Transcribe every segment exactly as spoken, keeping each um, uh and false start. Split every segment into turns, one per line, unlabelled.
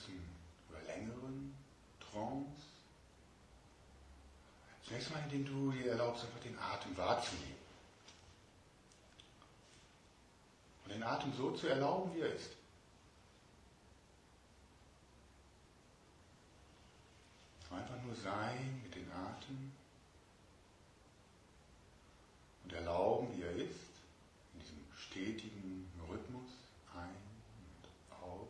kurzen oder längeren Trance. Zunächst mal, indem du dir erlaubst, einfach den Atem wahrzunehmen. Und den Atem so zu erlauben, wie er ist. Einfach nur sein mit dem Atem und erlauben, wie er ist, in diesem stetigen Rhythmus ein und aus.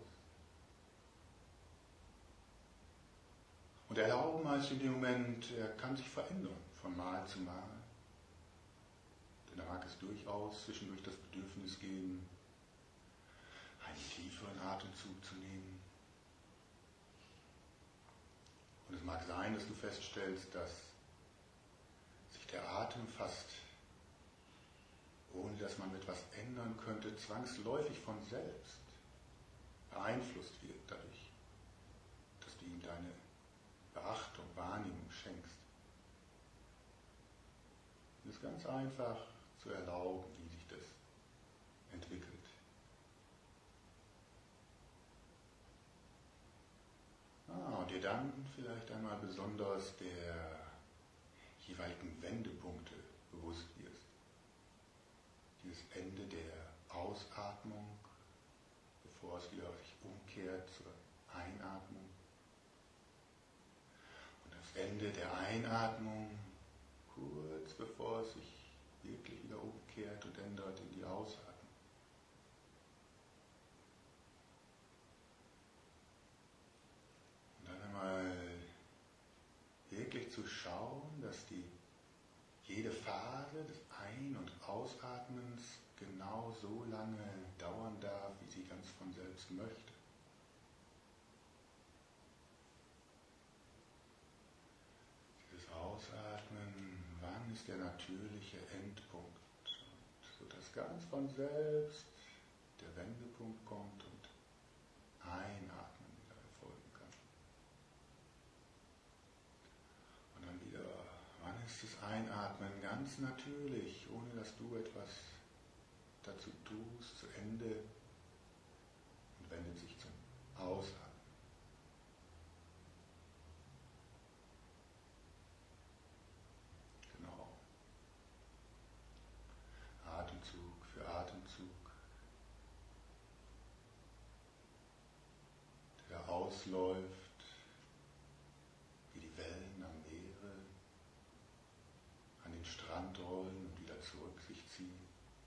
Und erlauben heißt in dem Moment, er kann sich verändern von Mal zu Mal. Denn da mag es durchaus zwischendurch das Bedürfnis geben, einen tieferen Atemzug zu nehmen. Und es mag sein, dass du feststellst, dass sich der Atem fast, ohne dass man etwas ändern könnte, zwangsläufig von selbst beeinflusst wird dadurch, dass du ihm deine Beachtung, Wahrnehmung schenkst. Es ist ganz einfach zu erlauben, wie sich das entwickelt. Ah, und dir dann vielleicht einmal besonders der jeweiligen Wendepunkte bewusst wirst. Dieses Ende der Ausatmung, bevor es wieder sich umkehrt zur Einatmung. Und das Ende der Einatmung, kurz bevor es sich wirklich wieder umkehrt und ändert in die Ausatmung. Und dann einmal wirklich zu schauen, dass die jede Phase des Ein- und Ausatmens genau so lange dauern darf, wie sie ganz von selbst möchte. Dieses Ausatmen, wann ist der natürliche Endpunkt? Und sodass ganz von selbst der Wendepunkt kommt und Einatmen wieder erfolgen kann. Und dann wieder, wann ist das Einatmen ganz natürlich, ohne dass du etwas dazu tust, zu Ende und wendet sich zum Ausatmen. Genau. Atemzug für Atemzug, der ausläuft wie die Wellen am Meere, an den Strand rollen und wieder zurück sich ziehen.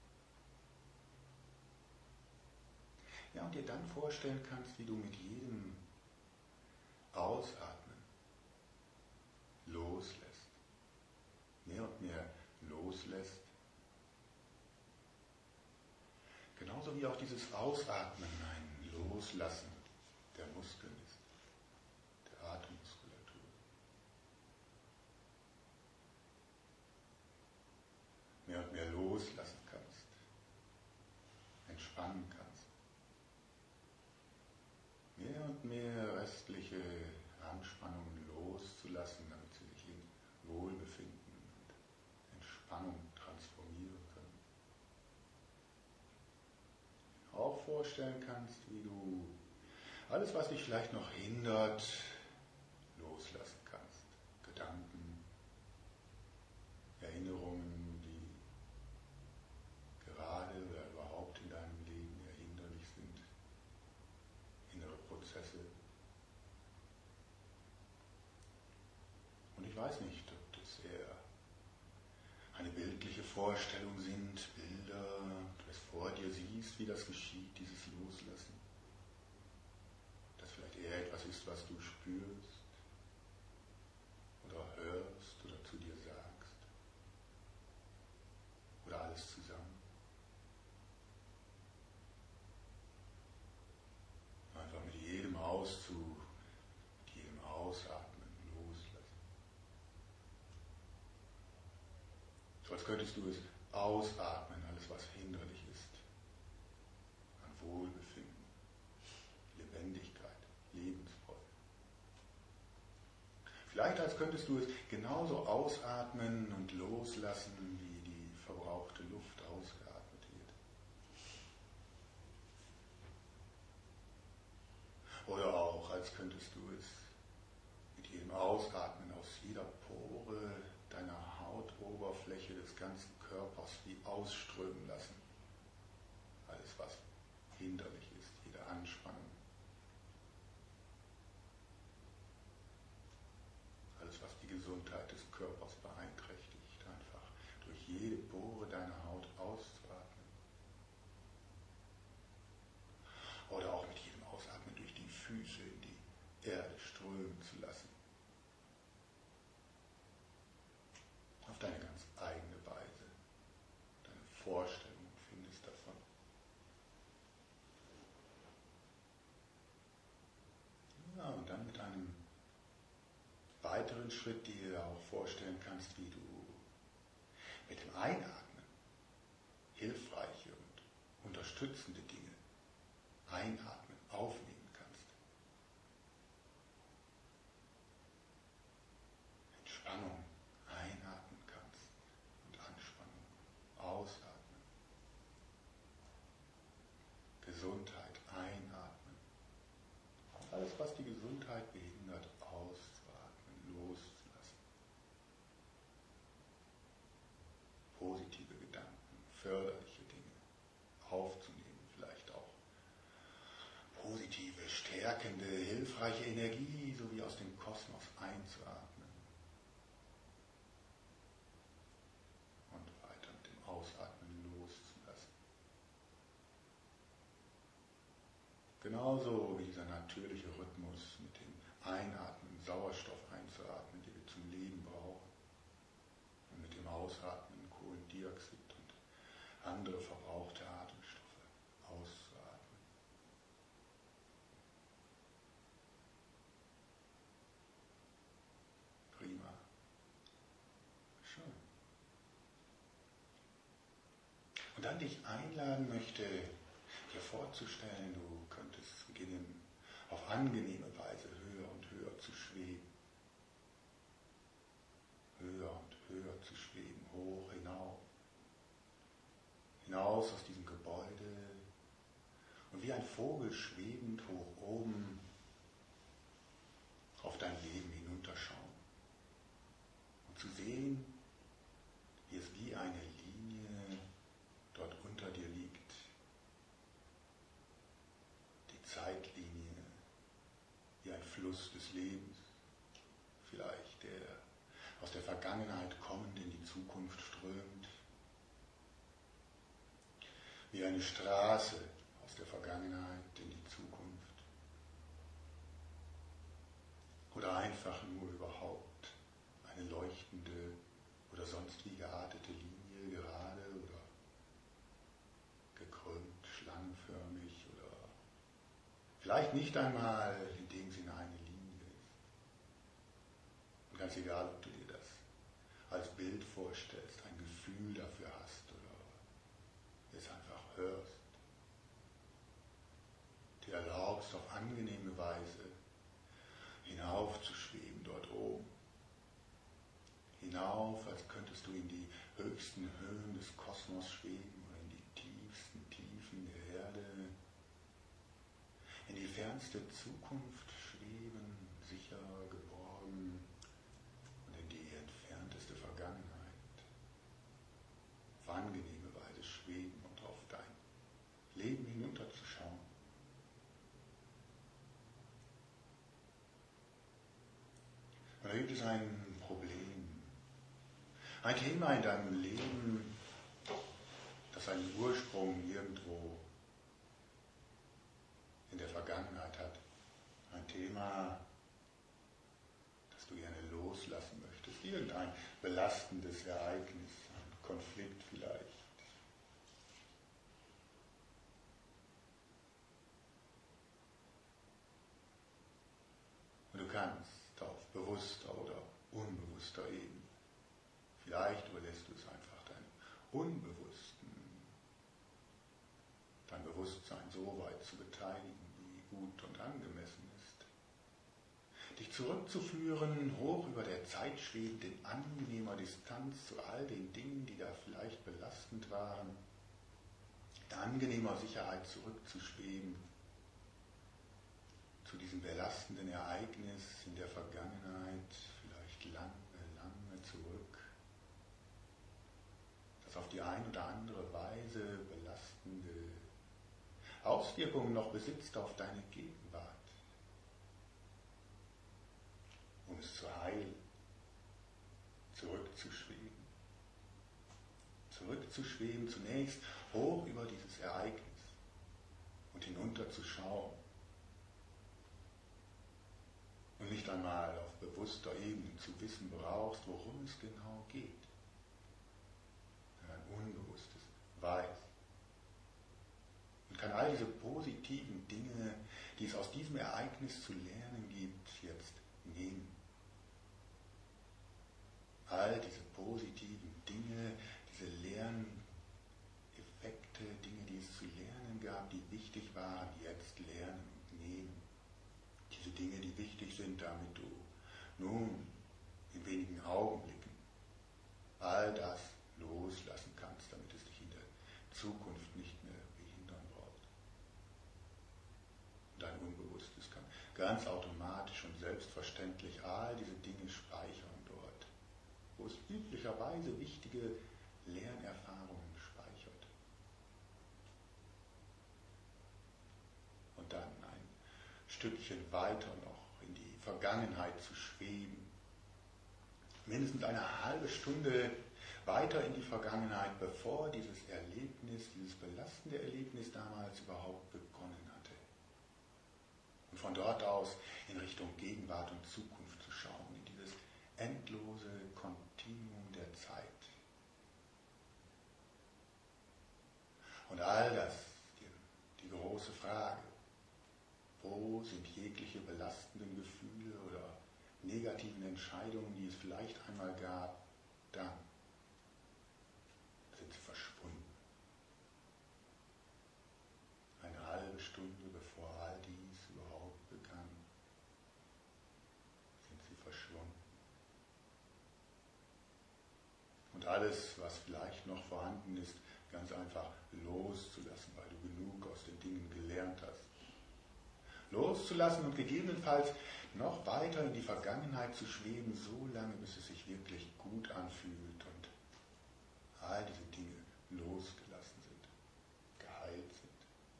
Ja, und dir dann vorstellen kannst, wie du mit jedem Ausatmen loslässt, mehr und mehr loslässt. Genauso wie auch dieses Ausatmen ein Loslassen der Muskeln ist, der Atemmuskulatur. Mehr und mehr loslassen kannst, entspannen kannst. Mehr und mehr restliche Anspannungen loszulassen, damit sie sich in Wohlbefinden und Entspannung transformieren können. Auch vorstellen kannst, wie du alles, was dich vielleicht noch hindert, loslassen kannst. Gedanken, Erinnerungen, die gerade oder überhaupt in deinem Leben eher hinderlich sind. Innere Prozesse. Und ich weiß nicht, ob das eher eine bildliche Vorstellung sind, Bilder, du es vor dir siehst, wie das geschieht, dieses Loslassen. Das vielleicht eher etwas ist, was du spürst oder hörst oder zu dir sagst. Oder alles zusammen. Einfach mit jedem Auszug, mit jedem Ausatmen loslassen. So als könntest du es ausatmen, alles was hinderlich ist. An Wohlbefinden, Lebendigkeit, Lebensfreude. Vielleicht als könntest du es genauso ausatmen und loslassen, wie die verbrauchte Luft ausgeatmet wird. Oder auch als könntest du es mit jedem Ausatmen aus jeder Pore deiner Hautoberfläche des ganzen Körpers wie ausströmen lassen. Alles, was hinderlich ist, jede Anspannung. Alles, was die Gesundheit des Körpers beeinträchtigt, einfach durch jede Pore deiner Haut auszuatmen. Oder auch mit jedem Ausatmen durch die Füße in die Erde strömen zu lassen. Auf deine ganz eigene Weise. Deine Vorstellung findest davon. Ja, und dann mit einem weiteren Schritt, den du dir auch vorstellen kannst, wie du mit dem Einatmen hilfreiche und unterstützende Dinge einatmen, aufnehmen kannst. Entspannung einatmen kannst und Anspannung ausatmen. Gesundheit einatmen. Alles, was die Gesundheit behindert, auszuatmen, loszulassen. Positive Gedanken, förderliche Dinge aufzunehmen, vielleicht auch positive, stärkende, hilfreiche Energie sowie aus dem Kosmos einzuatmen und weiter mit dem Ausatmen loszulassen. Genauso wie dieser natürliche Rhythmus mit dem Einatmen Sauerstoff einzuatmen, den wir zum Leben brauchen, und mit dem Ausatmen Kohlendioxid und andere verbrauchte Atemstoffe auszuatmen. Prima. Schön. Und dann dich einladen möchte, dir vorzustellen, du könntest beginnen, auf angenehme Weise höher und höher zu schweben. Höher und höher zu schweben, hoch hinauf. Hinaus aus diesem Gebäude und wie ein Vogel schwebend hoch oben auf dein Leben hinunterschauen. Und zu sehen, wie es wie eine Linie dort unter dir liegt. Die Zeitlinie, wie ein Fluss des Lebens, vielleicht der aus der Vergangenheit kommend in die Zukunft strömt, wie eine Straße aus der Vergangenheit in die Zukunft oder einfach nur überhaupt eine leuchtende oder sonst wie geartete Linie, gerade oder gekrümmt, schlangenförmig oder vielleicht nicht einmal in dem Sinne eine Linie ist. Und ganz egal, ob du dir das als Bild vorstellst, ein Gefühl dafür hast oder es einfach hörst, dir erlaubst, auf angenehme Weise hinaufzuschweben dort oben. Hinauf, als könntest du in die höchsten Höhen des Kosmos schweben oder in die tiefsten Tiefen der Erde, in die fernste Zukunft schweben, sicher, geborgen und in die entfernteste Vergangenheit. Auf angenehme Weise schweben und auf dein Leben hinunterzuschauen. Und da gibt es ein Problem, ein Thema in deinem Leben, das seinen Ursprung irgendwo in der Vergangenheit hat. Ein Thema, das du gerne loslassen möchtest. Irgendein belastendes Ereignis, ein Konflikt vielleicht. Und du kannst auf bewusster oder unbewusster Ebene, vielleicht überlässt du es einfach deinem Unbewussten, dein Bewusstsein so weit zu beteiligen, wie gut und angemessen ist. Dich zurückzuführen, hoch über der Zeit schwebend, in angenehmer Distanz zu all den Dingen, die da vielleicht belastend waren, in angenehmer Sicherheit zurückzuschweben zu diesem belastenden Ereignis in der Vergangenheit, vielleicht lange, lange zurück, das auf die eine oder andere Weise belastende Auswirkungen noch besitzt auf deine Gegenwart, um es zu heilen, zurückzuschweben. Zurückzuschweben, zunächst hoch über dieses Ereignis und hinunterzuschauen. Und nicht einmal auf bewusster Ebene zu wissen brauchst, worum es genau geht. Ein Unbewusstes weiß. Und kann all diese positiven Dinge, die es aus diesem Ereignis zu lernen gibt, jetzt nehmen. All diese positiven Dinge, diese Lerneffekte, Dinge, die es zu lernen gab, die wichtig waren, jetzt lernen und nehmen. Diese Dinge, die wichtig sind, damit du nun in wenigen Augenblicken all das loslassen kannst, damit es dich in der Zukunft nicht mehr behindern braucht. Und dein Unbewusstes kann ganz automatisch und selbstverständlich all diese Dinge speichern dort, wo es üblicherweise wichtige Lernerfahrungen speichert. Und dann ein Stückchen weiter noch in die Vergangenheit zu schweben. Mindestens eine halbe Stunde weiter in die Vergangenheit, bevor dieses Erlebnis, dieses belastende Erlebnis damals überhaupt begonnen hatte. Und von dort aus in Richtung Gegenwart und Zukunft zu schauen, in dieses endlose Kontinuum der Zeit. Und all das, die, die große Frage, wo sind jegliche belastenden Gefühle oder negativen Entscheidungen, die es vielleicht einmal gab, dann sind sie verschwunden. Eine halbe Stunde bevor all dies überhaupt begann, sind sie verschwunden. Und alles, was vielleicht noch vorhanden ist, ganz einfach loszulassen, weil du genug aus den Dingen gelernt hast. Loszulassen und gegebenenfalls noch weiter in die Vergangenheit zu schweben, so lange, bis es sich wirklich gut anfühlt und all diese Dinge losgelassen sind, geheilt sind.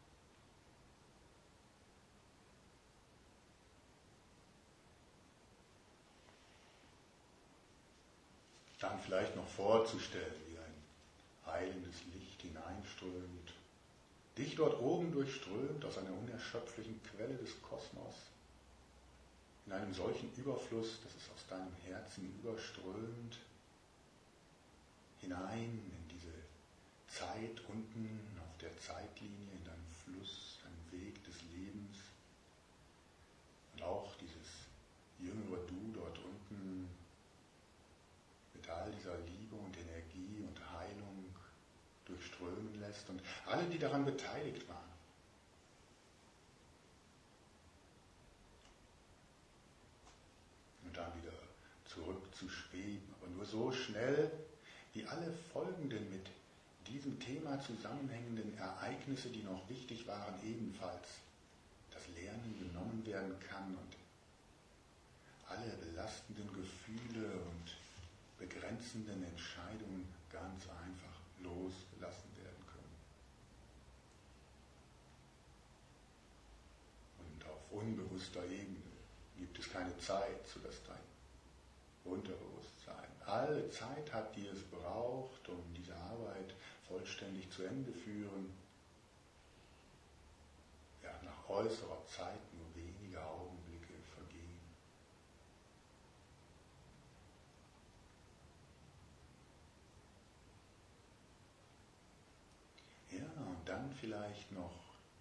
Dann vielleicht noch vorzustellen, wie ein heilendes Licht hineinströmt, dich dort oben durchströmt aus einer unerschöpflichen Quelle des Kosmos, in einem solchen Überfluss, dass es aus deinem Herzen überströmt, hinein in diese Zeit unten auf der Zeitlinie, in deinem Fluss, deinem Weg des Lebens. Und auch dieses jüngere Du dort unten mit all dieser Liebe und Energie und Heilung durchströmen lässt und alle, die daran beteiligt waren. Und dann wieder zurückzuschweben, aber nur so schnell, wie alle folgenden mit diesem Thema zusammenhängenden Ereignisse, die noch wichtig waren, ebenfalls das Lernen genommen werden kann und alle belastenden Gefühle und begrenzenden Entscheidungen ganz einfach losgelassen werden können. Und auf unbewusster Ebene gibt es keine Zeit, sodass dein Unterbewusstsein alle Zeit hat, die es braucht, um diese Arbeit vollständig zu Ende führen. Ja, nach äußerer Zeit nur wenige Augenblicke vergehen. Ja, und dann vielleicht noch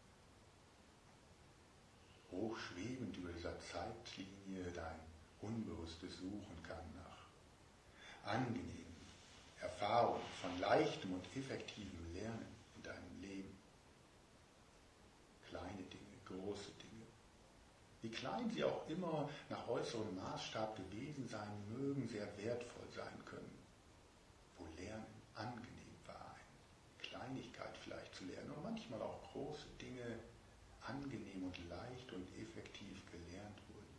hochschwebend über dieser Zeitlinie dein Unbewusstes suchen kann nach angenehmen Erfahrungen von leichtem und effektivem Lernen in deinem Leben. Kleine Dinge, große Dinge. Wie klein sie auch immer nach äußerem Maßstab gewesen sein mögen, sehr wertvoll sein können. Wo Lernen angenehm war, eine Kleinigkeit vielleicht zu lernen und manchmal auch große Dinge angenehm und leicht und effektiv gelernt wurden.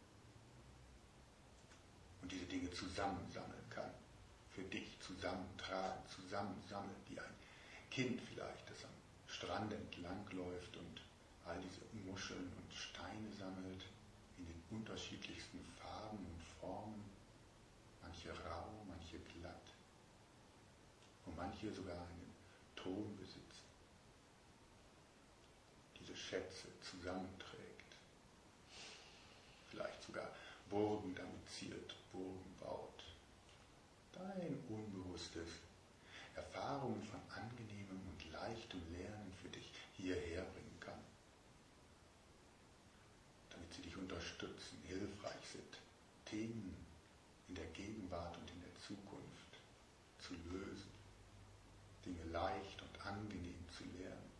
Und diese Dinge zusammensammeln kann, für dich zusammentragen, zusammensammeln, wie ein Kind vielleicht, das am Strand entlang läuft und all diese Muscheln und Steine sammelt, in den unterschiedlichsten Farben und Formen, manche rau, manche glatt, und manche sogar einen Ton besitzen. Diese Schätze zusammenträgt, vielleicht sogar Burgen damit ziert, Burgen baut. Dein Unbewusstes Erfahrungen von angenehmem und leichtem Lernen für dich hierher bringen kann, damit sie dich unterstützen, hilfreich sind, Themen in der Gegenwart und in der Zukunft zu lösen, Dinge leicht und angenehm zu lernen.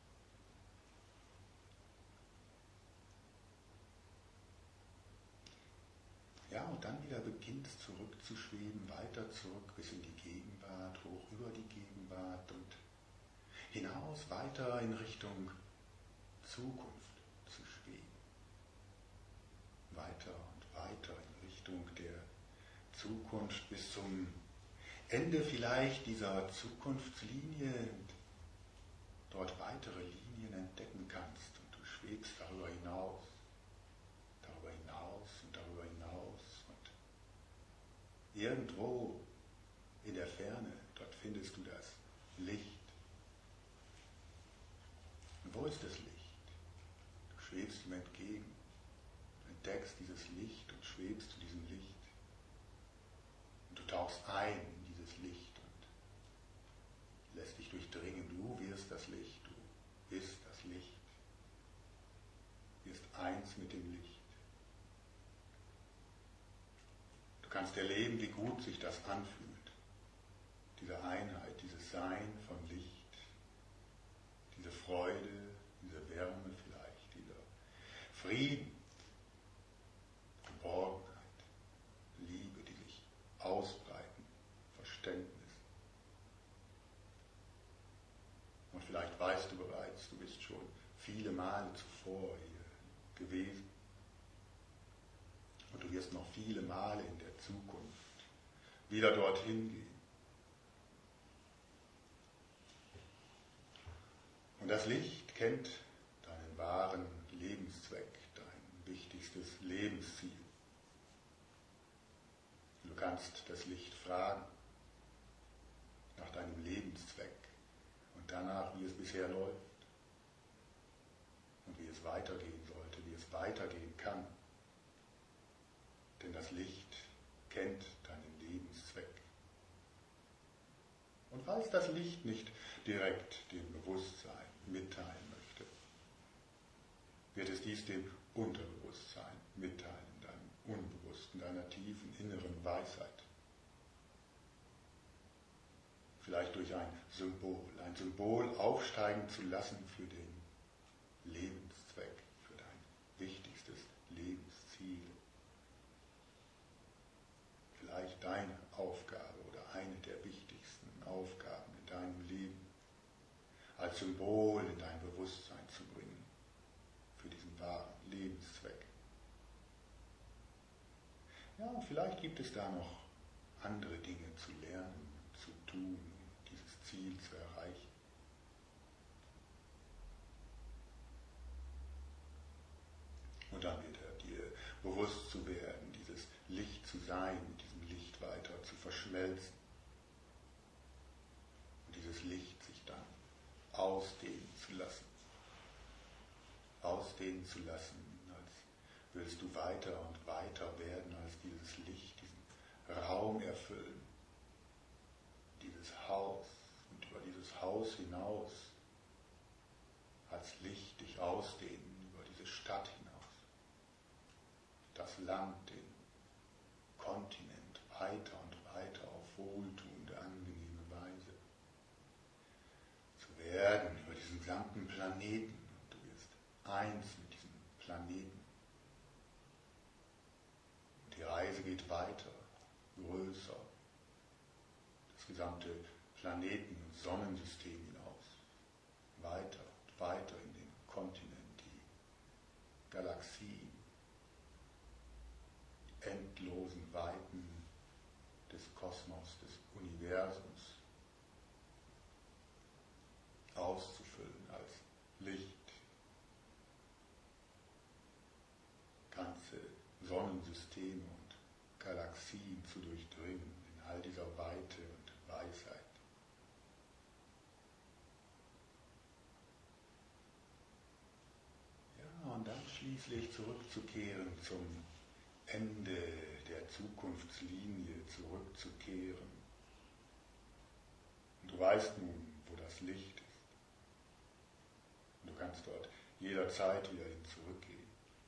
Ja, und dann wieder beginnt es zurückzuschweben, weiter zurück bis in die Gegenwart, hoch über die Gegenwart und hinaus weiter in Richtung Zukunft zu schweben. Weiter und weiter in Richtung der Zukunft bis zum Ende vielleicht dieser Zukunftslinie und dort weitere Linien entdecken kannst und du schwebst darüber hinaus. Darüber hinaus und darüber hinaus und irgendwo in der Ferne, dort findest du das Licht. Und wo ist das Licht? Du schwebst ihm entgegen, du entdeckst dieses Licht und schwebst zu diesem Licht. Und du tauchst ein in dieses Licht und lässt dich durchdringen. Du wirst das Licht, du bist das Licht, wirst eins mit dem Licht. Du kannst erleben, wie gut sich das anfühlt. Diese Einheit, dieses Sein von Licht, diese Freude, diese Wärme vielleicht, dieser Frieden, Geborgenheit, Liebe, die sich ausbreiten, Verständnis. Und vielleicht weißt du bereits, du bist schon viele Male zuvor hier gewesen. Und du wirst noch viele Male in der Zukunft wieder dorthin gehen. Und das Licht kennt deinen wahren Lebenszweck, dein wichtigstes Lebensziel. Du kannst das Licht fragen nach deinem Lebenszweck und danach, wie es bisher läuft und wie es weitergehen sollte, wie es weitergehen kann. Denn das Licht kennt deinen Lebenszweck. Und falls das Licht nicht direkt dem Bewusstsein mitteilen möchte, wird es dies dem Unterbewusstsein mitteilen, deinem Unbewussten, deiner tiefen inneren Weisheit. Vielleicht durch ein Symbol, ein Symbol aufsteigen zu lassen für den Lebenszweck, für dein wichtigstes Lebensziel. Vielleicht deine Aufgabe oder eine der wichtigsten Aufgaben in deinem Leben als Symbol in dein Bewusstsein zu bringen für diesen wahren Lebenszweck. Ja, und vielleicht gibt es da noch andere Dinge zu lernen, zu tun, um dieses Ziel zu erreichen. Und dann wird er dir bewusst zu werden, dieses Licht zu sein, mit diesem Licht weiter zu verschmelzen. Und dieses Licht sich dann ausdehnen zu lassen. Ausdehnen zu lassen, als willst du weiter und weiter werden, als dieses Licht, diesen Raum erfüllen. Dieses Haus und über dieses Haus hinaus als Licht dich ausdehnen, über diese Stadt hinaus. Das Land, den Kontinent weiter und weiter auf wohltuende, angenehme Weise zu werden, über diesen gesamten Planeten. Und du wirst eins mit diesem Planeten. Und die Reise geht weiter, größer, das gesamte Planeten- und Sonnensystem hinaus, weiter und weiter in den Kontinent, die Galaxien, die endlosen Weiten des Kosmos, des Universums auszufüllen als Licht, ganze Sonnensysteme und Galaxien zu durchdringen in all dieser Weite und Weisheit. Ja, und dann schließlich zurückzukehren zum Ende der Zukunftslinie, zurückzukehren. Und du weißt nun, wo das Licht ist. Und du kannst dort jederzeit wieder hin zurückgehen.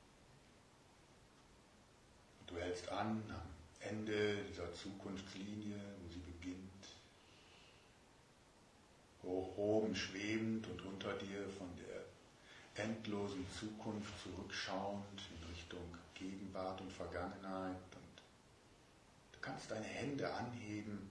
Und du hältst an am Ende dieser Zukunftslinie, wo sie beginnt, hoch oben schwebend und unter dir von der endlosen Zukunft zurückschauend in Richtung Gegenwart und Vergangenheit. Und du kannst deine Hände anheben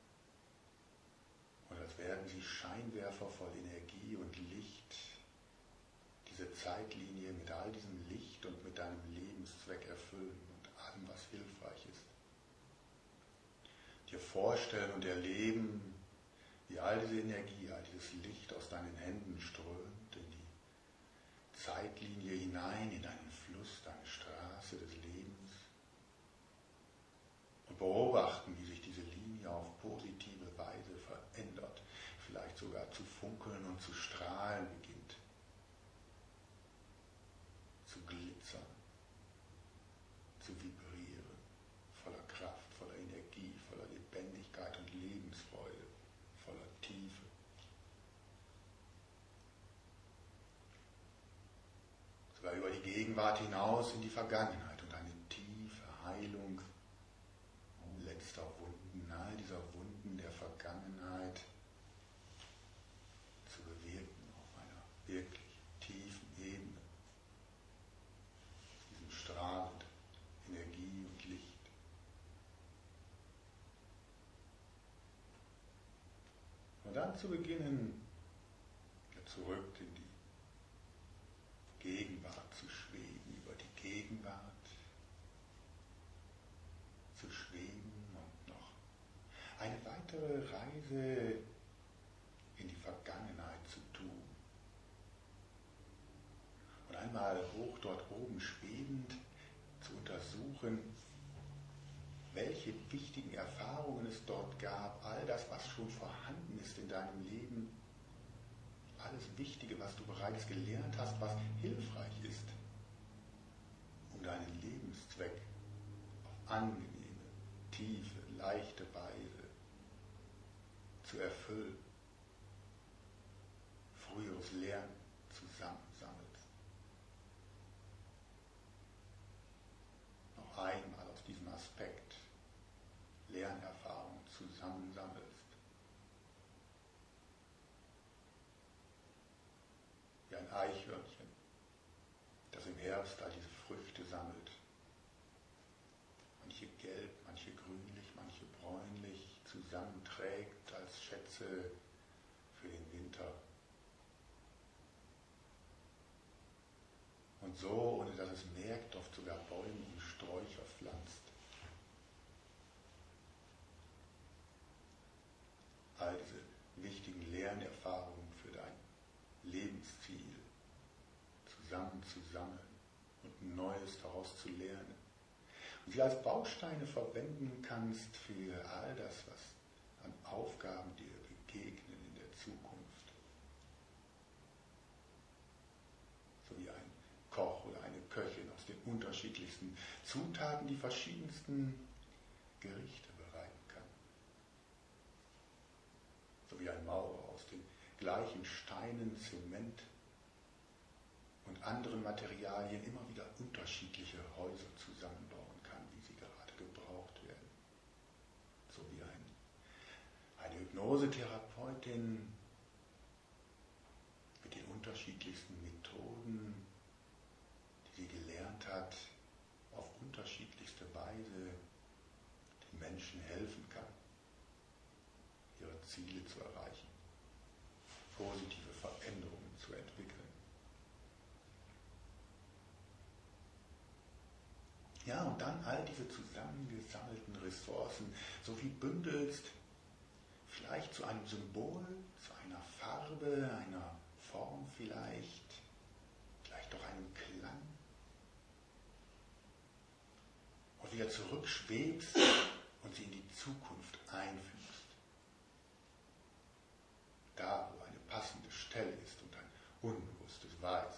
und als wären sie Scheinwerfer voll Energie und Licht, diese Zeitlinie mit all diesem Licht und mit deinem Lebenszweck erfüllen und allem, was hilfreich ist. Dir vorstellen und erleben, wie all diese Energie, all dieses Licht aus deinen Händen strömt in die Zeitlinie hinein, in einen Fluss, deine Straße des Lebens. Und beobachten, wie sich diese Linie auf positive Weise verändert, vielleicht sogar zu funkeln und zu strahlen beginnt, zu glitzern, zu vibrieren, voller Kraft, voller Energie, voller Lebendigkeit und Lebensfreude, voller Tiefe. Sogar über die Gegenwart hinaus in die Vergangenheit und eine tiefe Heilung letzter Wunden, all dieser Wunden der Vergangenheit zu bewirken auf einer wirklich tiefen Ebene. Diesem strahlend Energie und Licht. Und dann zu beginnen, zurück in die Gegenwart zu schweben, über die Gegenwart zu schweben und noch eine weitere Reise in die Vergangenheit zu tun. Und einmal hoch dort oben schwebend zu untersuchen, welche wichtigen Erfahrungen es dort gab, all das, was schon vorhanden ist in deinem Leben, alles Wichtige, was du bereits gelernt hast, was hilfreich ist, um deinen Lebenszweck auf angenehme, tiefe, leichte Weise zu erfüllen. Früheres Lernen zusammensammelst. Noch einmal aus diesem Aspekt Lernerfahrung zusammensammelst. Wie ein Eichhörnchen, das im Herbst all diese Früchte sammelt. Manche gelb, manche grünlich, manche bräunlich zusammenträgt als Schätze für den Winter. Und so, ohne dass es merkt, oft sogar Bäume und Sträucher pflanzt. All diese wichtigen Lernerfahrungen für dein Lebensziel zusammen zu sammeln und Neues daraus zu lernen. Und sie als Bausteine verwenden kannst für all das, was an Aufgaben dir begegnen in der Zukunft. So wie ein Koch oder eine Köchin aus den unterschiedlichsten Zutaten die verschiedensten Gerichte bereiten kann. So wie ein Maurer aus den gleichen Steinen, Zement und anderen Materialien immer wieder unterschiedliche Häuser zusammenbauen kann, wie sie gerade gebraucht werden. So wie ein, eine Hypnosetherapeutin mit den unterschiedlichsten Methoden, die sie gelernt hat, auf unterschiedlichste Weise den Menschen helfen kann, ihre Ziele zu erreichen, positive Veränderungen zu entwickeln. Ja, und dann all diese zusammengesammelten Ressourcen so wie bündelst, vielleicht zu einem Symbol, zu einer Farbe, einer Form vielleicht, vielleicht auch einem Klang. Und wieder zurückschwebst und sie in die Zukunft einfügst. Da, wo eine passende Stelle ist und ein Unbewusstes weiß,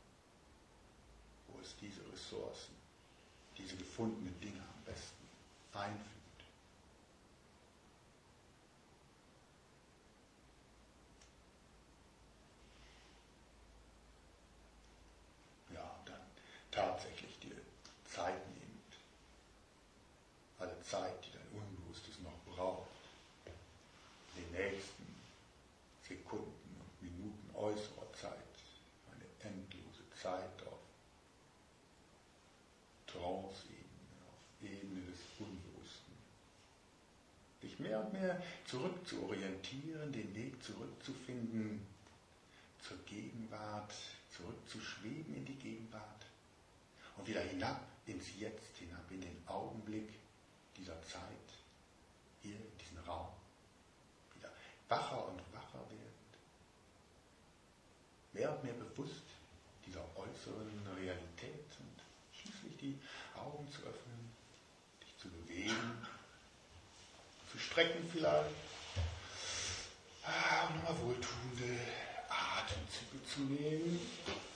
wo es diese Ressourcen, diese gefundenen Dinge am besten einfügt. Ja, und dann tatsächlich dir Zeit nehmend, alle Zeit, die dein Unbewusstes noch braucht, in den nächsten Sekunden und Minuten äußerer Zeit, eine endlose Zeit auf Trance-Ebene, auf Ebene des Unbewussten. Dich mehr und mehr zurückzuorientieren, den Weg zurückzufinden zur Gegenwart, zurückzuschweben in die Gegenwart und wieder hinab ins Jetzt, hinab in den Augenblick dieser Zeit, hier in diesen Raum, wieder wacher und wacher werdend, mehr und mehr bewusst dieser äußeren Realität und schließlich die Augen zu öffnen, dich zu bewegen, zu strecken vielleicht, und nochmal wohltuende Atemzüge zu nehmen.